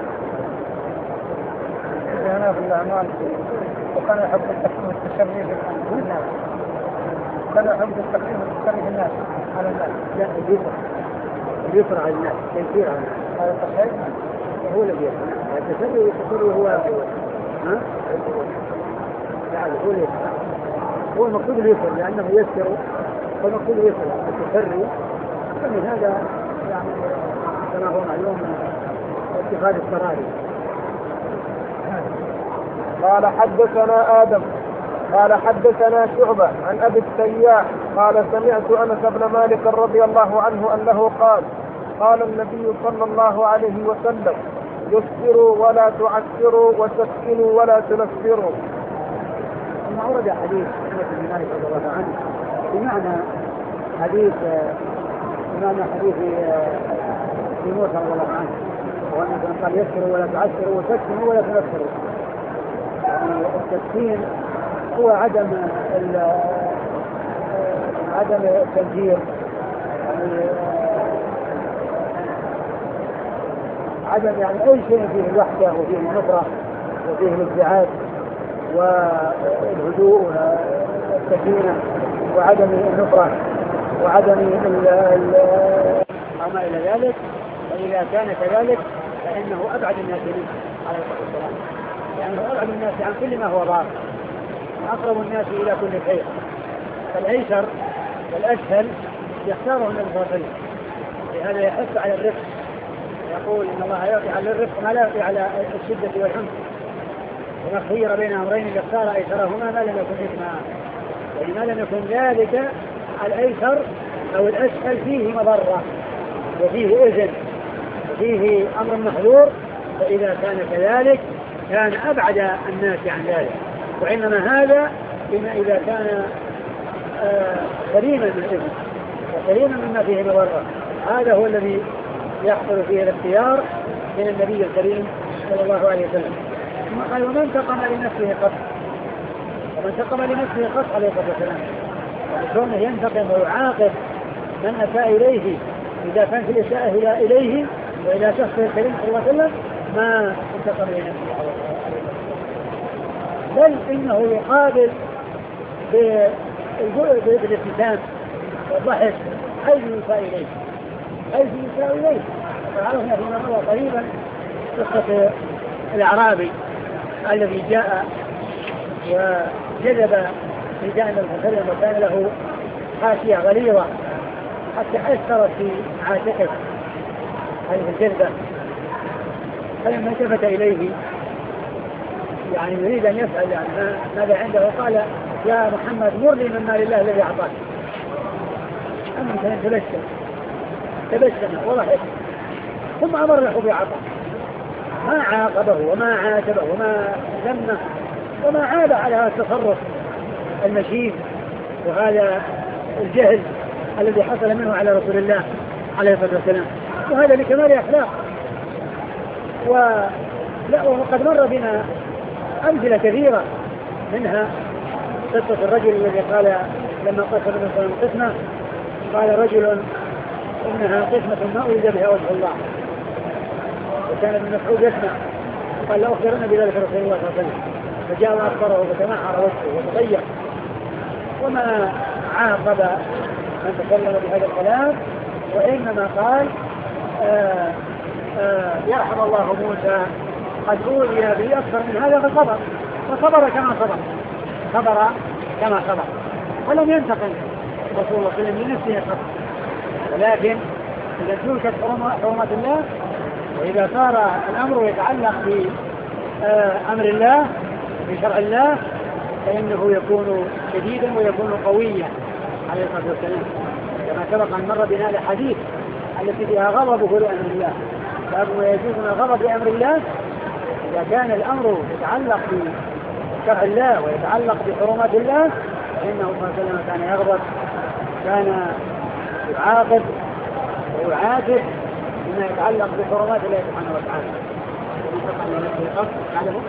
أنا في الأعمال وكان يحب التحكيم والتشريف الناس، كان يحب التحكيم والتشريف الناس على الناس. لا اليسر، اليسر على الناس، تيسير على الناس، هذا التصحيح هو الذي يسر. التسري والتسري هو ها؟ لا هو اليسر، هو المقصود اليسر لأنه يسر، فالمقصود اليسر. التسري فمن هذا يعني كما هو معلوم اتخاذ السراري. قال حدثنا آدم قال حدثنا شعبة عن أبي التياح قال سمعت أنس بن مالك رضي الله عنه أنه قال قال النبي صلى الله عليه وسلم يسروا ولا تعسروا وسكنوا ولا تنفروا. ثم ورد حديث أنس بن مالك رضي الله عنه بمعنى حديث بمعنى حديث في موسى رضي الله عنه، وأنه قال يسروا ولا تعسروا وسكنوا ولا تنفروا. يعني التسكين هو عدم عدم التنفير، يعني عدم يعني أي شيء فيه الوحدة وفيه النفرة وفيه الابتعاد والهدوء والسكينة وعدم النفرة وعدم وما إلى ذلك. فإذا كان كذلك فإنه أبعد الناس منه عليه الصلاة والسلام، لأنه أبعد الناس عن كل ما هو ضار وأقرب الناس إلى كل خير. فالأيسر والأسهل يختاره النبي صلى الله عليه وسلم، لهذا يحث على الرفق، يقول إن الله يعطي على الرفق ما لا يعطي على الشدة والعنف، وما خير بين أمرين يختار أيسرهما ما لم يكن إثما. ولما لم يكن ذلك الأيسر أو الأسهل فيه مضرة وفيه إذن وفيه أمر محذور، فإذا كان كذلك كان أبعد الناس عن ذلك. وإنما هذا بما إذا كان سليما من الإذن وسليما مما فيه مضرة، هذا هو الذي يحصل فيه الاختيار من النبي الكريم صلى الله عليه وسلم. ثم قال ومن انتقم لنفسه قط، ومن انتقم لنفسه قط عليه الصلاة والسلام، وكونه ينتقم ويعاقب من أساء إليه إذا كان في الإساءة إليه وإلى شخصه الكريم صلى الله عليه وسلم ما انتقم لنفسه، بل إنه يقابل بالابتسام والضحك حيث يساء إليه حيث يساء إليه. فعرفنا فيما مضى قريبا قصة الأعرابي الذي جاء وجذب رداء النبي صلى الله عليه وسلم وكان له حاشية غليظة حتى أثرت في عاتقه هذه الجذبة، فلما التفت إليه يعني يريد أن يسأل يعني ماذا عنده، قال يا محمد مر لي من مال الله الذي أعطاك. أما كان تبسم تبسم وضحك ثم أمر له بعطاء، ما عاقبه وما عاتبه وما ذمه وما عاب على هذا التصرف المشين وهذا الجهل الذي حصل منه على رسول الله عليه الصلاة والسلام، وهذا لكمال أخلاق. ولا وقد مر بنا أمثلة كثيرة، منها قصة الرجل الذي قال لما قسم النبي صلى الله عليه وسلم قسمة قال رجل إنها قسمة ما أريد بها وجه الله، وكان ابن مسعود يسمع قال لا أخبرنا بذلك رسول الله صلى الله عليه وسلم، فجاء وأخبره وتمعر وجهه وتغير وما عاقب من تكلم بهذا الكلام، وإنما قال آآ آآ يرحم الله موسى قد أوذي به أكثر من هذا فصبر، فصبر كما صبر صبر كما صبر ولم ينتقم رسول الله صلى الله عليه وسلم لنفسه صبر. ولكن إذا تركت حرمات الله وإذا صار الأمر يتعلق بأمر الله بشرع الله فإنه يكون شديدا ويكون قويا عليه الصلاة والسلام، كما سبق أن مر بنا الحديث التي فيها غضبه لأمر الله، باب ما يجوز من الغضب لأمر الله إذا كان الأمر يتعلق بشرع الله ويتعلق بحرمات الله فإنه صلى الله عليه وسلم كان يغضب، كان يعاقب ويعاتب بما يتعلق بحرمات الله سبحانه وتعالى. ومن تقع لنفسه قصد علمه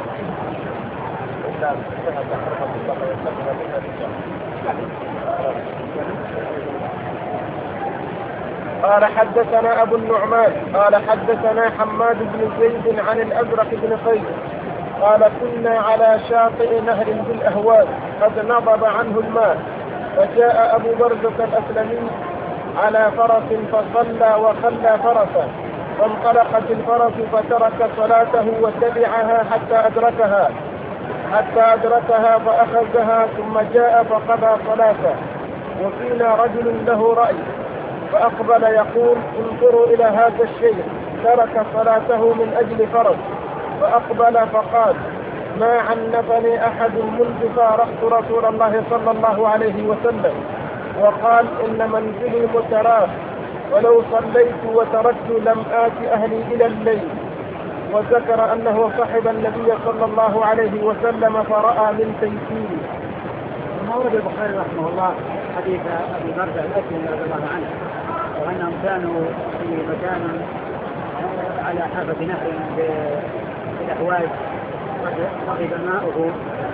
قال حدثنا أبو النعمان قال حدثنا حماد بن زيد عن الأزرق بن قيس قال كنا على شاطئ نهر بالأهوال قد نضب عنه الماء، فجاء أبو برزة الأسلمي على فرس فصلى وخلى فرسه، فانطلقت الفرس فترك صلاته وتبعها حتى أدركها حتى أدركها فأخذها ثم جاء فقضى صلاته. وفينا رجل له رأي فأقبل يقول انظروا إلى هذا الشيء ترك صلاته من أجل فرس، فأقبل فقال ما عنفني أحد منذ فارقت رسول الله صلى الله عليه وسلم، وقال إن منزلي متراف ولو صليت وتركت لم آت أهلي إلى الليل. وذكر أنه صحب النبي صلى الله عليه وسلم فرأى من تيسيره. ثم ورد البخاري رحمه الله حديث أبي برزة الأسلمي رضي الله عنه وأنهم كانوا في مكان على حافة نهر بالأحواز رغب ماؤه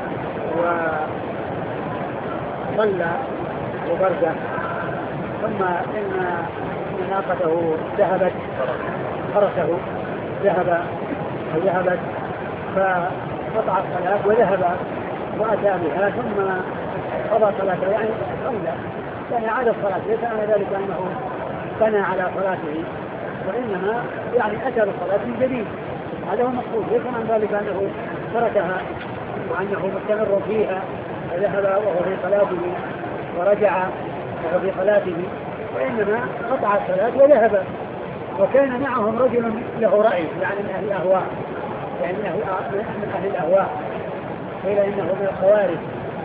وصلى وبرزة، ثم إن ناقته ذهبت فرسه ذهب وذهبت فقطع الصلاة وذهب وأتى بها ثم قضى صلاته، يعني صلى يعني عاد الصلاة، ليس معنى ذلك أنه بنى على صلاته وإنما يعني أتى بالصلاة من جديد، هذا هو المقصود، ليس معنى ذلك أنه تركها وأنه مستمر فيها وذهب وهو في صلاته ورجع وهو في صلاته، وإنما قطع الصلاة وذهب. وكان معهم رجل له رأي يعني من أهل الأهواء، يعني من أهل الأهواء قيل إنه من الخوارج،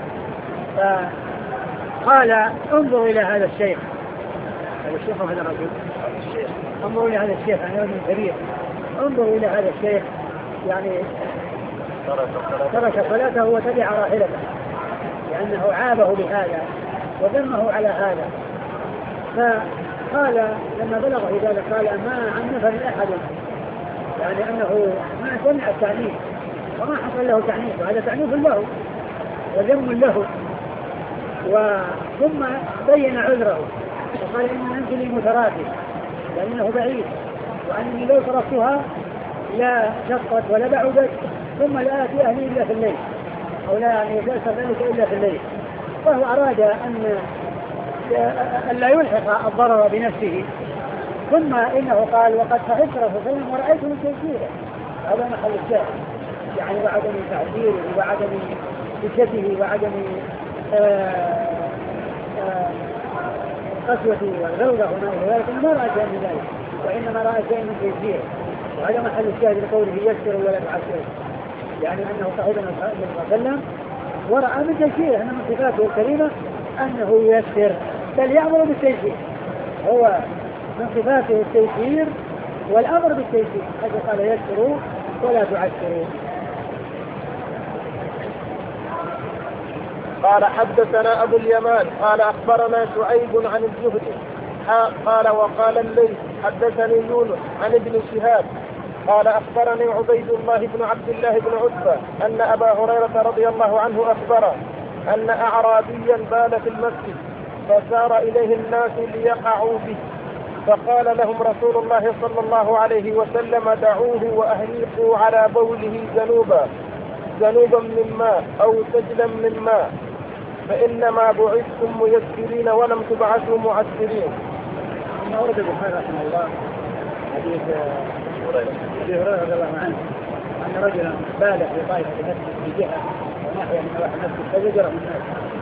فقال انظروا إلى هذا الشيخ، هذا الشيخ وهذا الرجل، انظروا إلى هذا الشيخ يعني رجل كبير، انظروا إلى هذا الشيخ يعني ترك صلاته وتبع راحلته لأنه عابه بهذا وذمه على هذا. فقال لما بلغه ذلك قال ما عن نفر أحد، يعني أنه ما سمع التعنيف وما حصل له تعنيف، وهذا تعنيف له وذم له. وثم بين عذره وقال إن منزلي متراكم لأنه بعيد، وأنني لو تركتها لا شقت ولا بعدت ثم لا آتي أهلي إلا في الليل، أو لا يعني يتأثر ذلك إلا في الليل. فهو أراد أن لا يلحق الضرر بنفسه. ثم إنه قال وقد صحبت رسول الله صلى الله عليه وسلم ورأيته من تيسيره، هذا محل الشاهد، يعني وعدم تعذيره وعدم بشته وعدم قسوته والغلظة وما إلى ذلك، ما رأى شيئا من ذلك، وإنما رأى شيئا من تيسيره، وهذا محل الشاهد لقوله يسر ولا تعسر، يعني أنه صحيح النبي صلى الله عليه وسلم ورأى من تيسيره، أن من صفاته الكريمة أنه يسر بل يأمر بالتيسير، هو من صفاته التيسير والأمر بالتيسير، حتى قال يسروا ولا تعسروا. قال حدثنا أبو اليمان قال أخبرنا شعيب عن الزهري قال وقال الليث حدثني يونس عن ابن شهاب قال أخبرني عبيد الله بن عبد الله بن عتبة أن أبا هريرة رضي الله عنه أخبره أن أعرابيا بال في المسجد فسار إليه الناس ليقعوا به، فقال لهم رسول الله صلى الله عليه وسلم دعوه وأهليقوا على بوله ذنوبا ذنوبا من ماء أو سجلا من ماء، فإنما بعثتم ميسرين ولم تبعثوا معسرين. ما ورد البخاري رحمه الله حديث أبي هريرة رضي الله عنه أن رجلا بال في طائفة المسجد في جهة وناحية من نواحي المسجد فزجره الناس،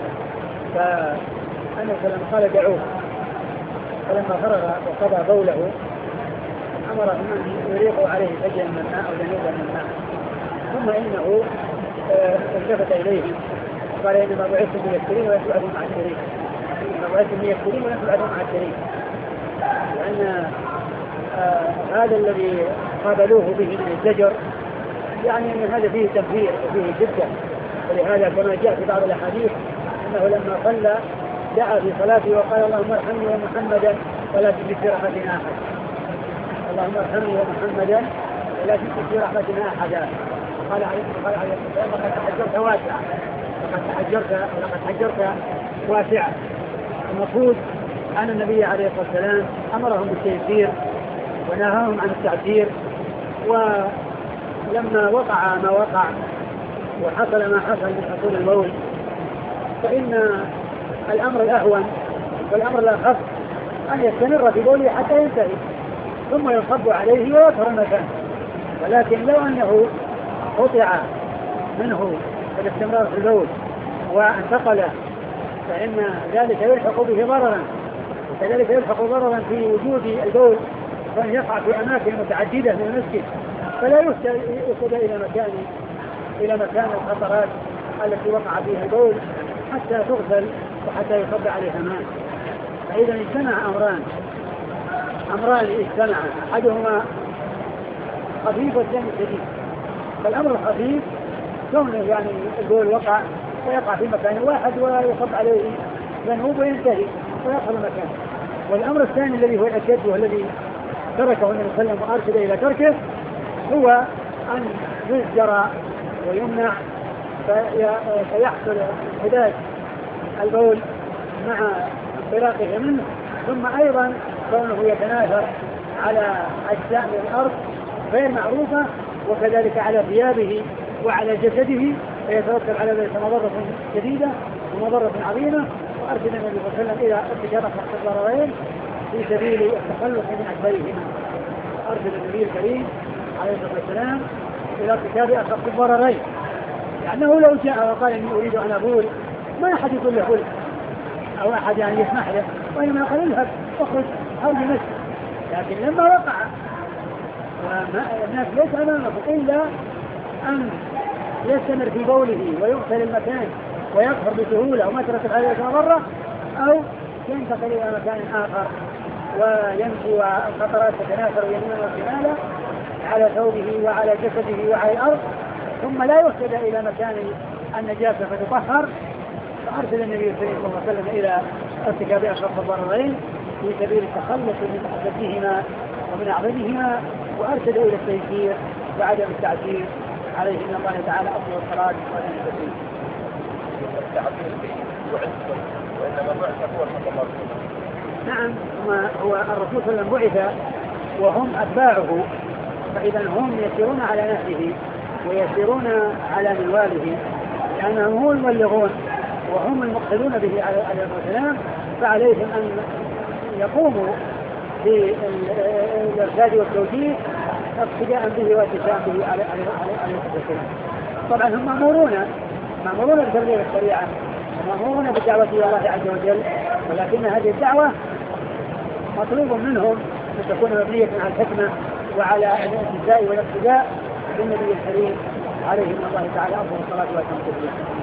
فأنه لما قال دعوه، فلما فرغ وقضى بوله أمرهم أن يريقوا عليه سجلا من الماء أو ذنوبا من الماء، ثم إنه التفت إليه قال إنما بعثتم ميسرين ولا تبعثوا معسرين، إنما بعثتم ميسرين ولا تبعثوا معسرين، لأن آه هذا الذي قابلوه به من الزجر يعني أن هذا فيه تنفير وفيه جدة، ولهذا كما جاء في بعض الأحاديث أنه لما صلى دعا في صلاته وقال اللهم ارحمني ومحمدا ولا تشرك في رحمتنا أحد، اللهم ارحمني ومحمدا ولا تشرك في رحمتنا أحدا. قال عليه الصلاة والسلام لقد تحجرت واسعة، لقد تحجرت ولقد حجرت واسعة. المفروض أن النبي عليه الصلاة والسلام أمرهم بالتيسير ونهاهم عن التعسير، ولما وقع ما وقع وحصل ما حصل من حصول الموت فإن الأمر الأهون والأمر الأخف أن يستمر في بوله حتى ينتهي ثم يصب عليه ويظهر مكانه، ولكن لو أنه قطع منه الاستمرار في البول وانتقل فإن ذلك يلحق به ضررا، وكذلك يلحق ضررا في وجود البول، فإن يقع في أماكن متعددة من المسجد فلا يصل إلى مكان إلى مكان الخطرات التي وقع فيها البول حتى تغسل وحتى يصب عليها ماء. فإذا اجتمع أمران أمران اجتمع أحدهما خفيف والثاني شديد. فالأمر الخفيف كونه يعني البول وقع ويقع في مكان واحد ويصب عليه ذنوب وينتهي ويدخل مكانه. والأمر الثاني الذي هو الأشد والذي تركه النبي صلى الله عليه وسلم وأرشد إلى تركه هو أن يزجر ويمنع فيحصل انحداد البول مع انطلاقه منه، ثم أيضا كونه يتناثر على أجزاء من الأرض غير معروفة، وكذلك على ثيابه وعلى جسده، فيترتب على ذلك مضرة شديدة ومضرة عظيمة. وأرشد النبي صلى الله عليه وسلم إلى ارتكاب الضررين في سبيل التخلص من أكبرهما. أرشد النبي الكريم عليه الصلاة والسلام إلى ارتكاب أخف الضررين، لأنه لو جاء وقال إني أريد أن أبول ما أحد يقول له بول أو أحد يعني يسمح له، وإنما قال اذهب اخرج حول نفسك. لكن لما وقع الناس ليس أمامه إلا أن يستمر في بوله ويغسل المكان ويظهر بسهولة وما ترتب عليه مرة، أو ينتقل إلى مكان آخر ويمشي والقطرات تتناثر يمينا وشمالا على ثوبه وعلى جسده وعلى الأرض، ثم لا يرشد إلى مكان النجاسة فتطهر. فأرسل النبي صلى الله عليه وسلم إلى ارتكاب أشرف الضررين في سبيل التخلص من أشدهما ومن أعظمهما، وأرشد إلى التيسير وعدم التعسير عليه إن الله تعالى أفضل الصلاة وأتم التسليم. وإنما بعث هو صلى الله عليه وسلم. نعم، هو الرسول صلى الله عليه وسلم بعث وهم أتباعه، فإذا هم يسيرون على نهجه ويسيرون على منواله، لأنهم هم المبلغون وهم المقتدون به عليه الصلاة والسلام، فعليهم أن يقوموا بالإرشاد والتوجيه اقتداء به واتسام به عليه الصلاة والسلام. طبعا هم مأمورون مأمورون بتبليغ الشريعة ومأمورون بالدعوة إلى الله عز وجل، ولكن هذه الدعوة مطلوب منهم أن تكون مبنية على الحكمة وعلى الالتزام والاقتداء بالنبي الكريم عليه من الله تعالى أفضل الصلاة وأتم التسليم.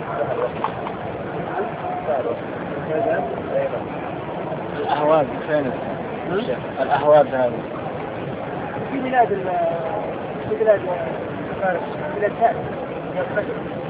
الأهواد فين؟ الأهواد هذه في بلاد في بلاد فارس، بلاد فارس.